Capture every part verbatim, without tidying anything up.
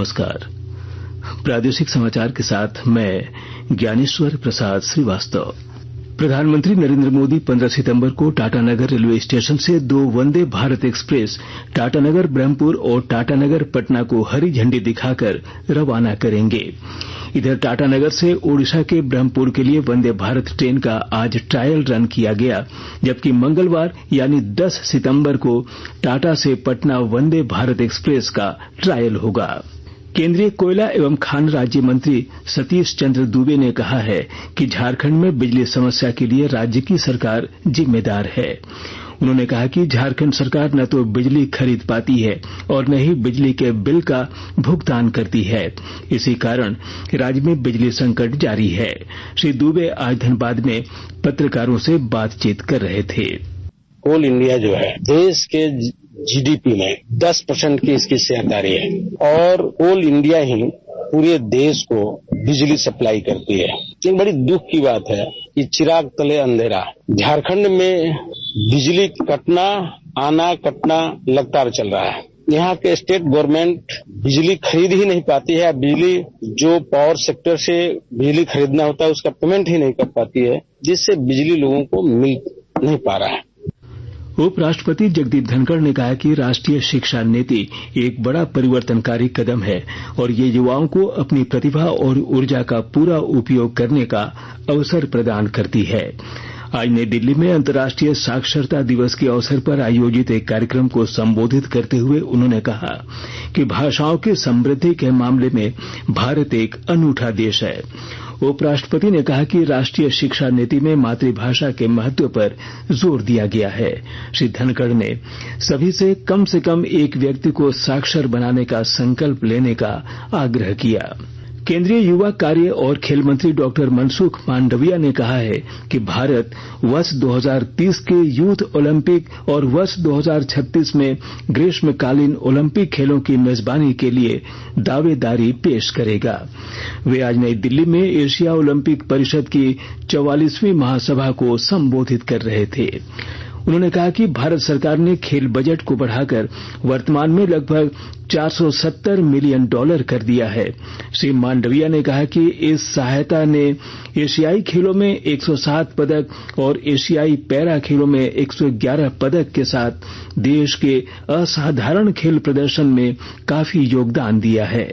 नमस्कार। प्रादेशिक समाचार के साथ मैं ज्ञानेश्वर प्रसाद श्रीवास्तव। प्रधानमंत्री नरेंद्र मोदी पंद्रह सितंबर को टाटानगर रेलवे स्टेशन से दो वंदे भारत एक्सप्रेस टाटानगर ब्रह्मपुर और टाटानगर पटना को हरी झंडी दिखाकर रवाना करेंगे। इधर टाटानगर से ओडिशा के ब्रह्मपुर के लिए वंदे भारत ट्रेन का आज ट्रायल रन किया गया, जबकि मंगलवार यानी दस सितंबर को टाटा से पटना वंदे भारत एक्सप्रेस का ट्रायल होगा। केंद्रीय कोयला एवं खान राज्य मंत्री सतीश चंद्र दूबे ने कहा है कि झारखंड में बिजली समस्या के लिए राज्य की सरकार जिम्मेदार है। उन्होंने कहा कि झारखंड सरकार न तो बिजली खरीद पाती है और न ही बिजली के बिल का भुगतान करती है। इसी कारण राज्य में बिजली संकट जारी है। श्री दूबे आज धनबाद में पत्रकारों से बातचीत कर रहे थे। कोल इंडिया जो है देश के जीडीपी में दस परसेंट की इसकी हिस्सेदारी है और कोल इंडिया ही पूरे देश को बिजली सप्लाई करती है। एक बड़ी दुख की बात है कि चिराग तले अंधेरा। झारखंड में बिजली कटना आना कटना लगातार चल रहा है। यहाँ के स्टेट गवर्नमेंट बिजली खरीद ही नहीं पाती है। बिजली जो पावर सेक्टर से बिजली खरीदना होता है उसका पेमेंट ही नहीं कर पाती है, जिससे बिजली लोगों को मिल नहीं पा रहा है। उपराष्ट्रपति जगदीप धनखड़ ने कहा कि राष्ट्रीय शिक्षा नीति एक बड़ा परिवर्तनकारी कदम है और ये युवाओं को अपनी प्रतिभा और ऊर्जा का पूरा उपयोग करने का अवसर प्रदान करती है। आज नई दिल्ली में अंतर्राष्ट्रीय साक्षरता दिवस के अवसर पर आयोजित एक कार्यक्रम को संबोधित करते हुए उन्होंने कहा कि भाषाओं की समृद्धि के मामले में भारत एक अनूठा देश है। उपराष्ट्रपति ने कहा कि राष्ट्रीय शिक्षा नीति में मातृभाषा के महत्व पर जोर दिया गया है। श्री धनखड़ ने सभी से कम से कम एक व्यक्ति को साक्षर बनाने का संकल्प लेने का आग्रह किया। केंद्रीय युवा कार्य और खेल मंत्री डॉक्टर मनसुख मांडविया ने कहा है कि भारत वर्ष दो हज़ार तीस के यूथ ओलंपिक और वर्ष दो हज़ार छत्तीस में ग्रीष्मकालीन ओलंपिक खेलों की मेजबानी के लिए दावेदारी पेश करेगा। वे आज नई दिल्ली में एशिया ओलंपिक परिषद की चौवालीसवीं महासभा को संबोधित कर रहे थे। उन्होंने कहा कि भारत सरकार ने खेल बजट को बढ़ाकर वर्तमान में लगभग चार सौ सत्तर मिलियन डॉलर कर दिया है। श्री मांडविया ने कहा कि इस सहायता ने एशियाई खेलों में एक सौ सात पदक और एशियाई पैरा खेलों में एक सौ ग्यारह पदक के साथ देश के असाधारण खेल प्रदर्शन में काफी योगदान दिया है।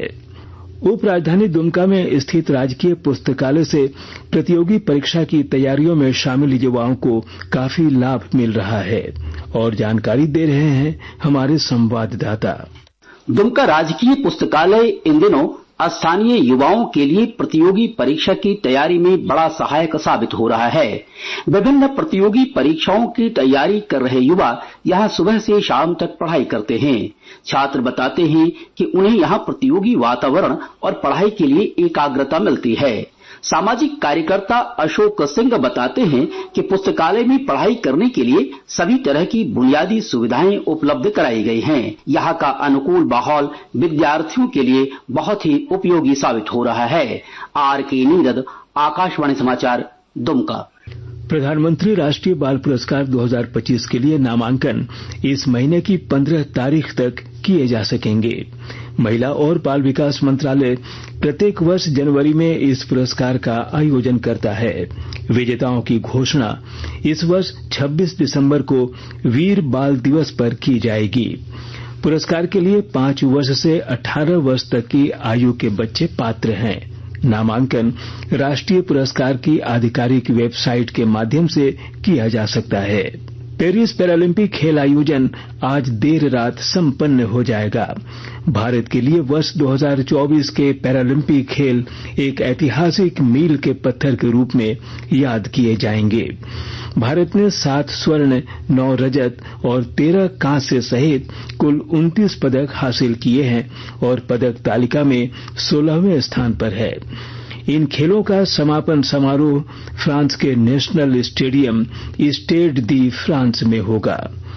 उप राजधानी दुमका में स्थित राजकीय पुस्तकालय से प्रतियोगी परीक्षा की तैयारियों में शामिल युवाओं को काफी लाभ मिल रहा है और जानकारी दे रहे हैं हमारे संवाददाता। दुमका राजकीय पुस्तकालय इन दिनों स्थानीय युवाओं के लिए प्रतियोगी परीक्षा की तैयारी में बड़ा सहायक साबित हो रहा है। विभिन्न प्रतियोगी परीक्षाओं की तैयारी कर रहे युवा यहां सुबह से शाम तक पढ़ाई करते हैं। छात्र बताते हैं कि उन्हें यहां प्रतियोगी वातावरण और पढ़ाई के लिए एकाग्रता मिलती है। सामाजिक कार्यकर्ता अशोक सिंह बताते हैं कि पुस्तकालय में पढ़ाई करने के लिए सभी तरह की बुनियादी सुविधाएं उपलब्ध कराई गई हैं। यहाँ का अनुकूल माहौल विद्यार्थियों के लिए बहुत ही उपयोगी साबित हो रहा है। आर के नीरद, आकाशवाणी समाचार, दुमका। प्रधानमंत्री राष्ट्रीय बाल पुरस्कार दो हज़ार पच्चीस के लिए नामांकन इस महीने की पंद्रह तारीख तक किए जा सकेंगे। महिला और बाल विकास मंत्रालय प्रत्येक वर्ष जनवरी में इस पुरस्कार का आयोजन करता है। विजेताओं की घोषणा इस वर्ष छब्बीस दिसंबर को वीर बाल दिवस पर की जाएगी। पुरस्कार के लिए पांच वर्ष से अठारह वर्ष तक की आयु के बच्चे पात्र हैं। नामांकन राष्ट्रीय पुरस्कार की आधिकारिक वेबसाइट के माध्यम से किया जा सकता है। पेरिस पैरालंपिक खेल आयोजन आज देर रात संपन्न हो जाएगा। भारत के लिए वर्ष दो हज़ार चौबीस के पैरालंपिक खेल एक ऐतिहासिक मील के पत्थर के रूप में याद किए जाएंगे। भारत ने सात स्वर्ण, नौ रजत और तेरह कांस्य सहित कुल उनतीस पदक हासिल किए हैं और पदक तालिका में सोलहवें स्थान पर है। इन खेलों का समापन समारोह फ्रांस के national stadium Stade de France में होगा।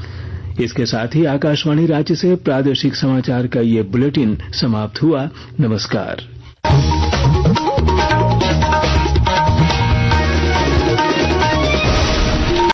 इसके साथ ही आकाशवाणी रांची से प्रादेशिक समाचार का ये बुलेटिन समाप्त हुआ। नमस्कार।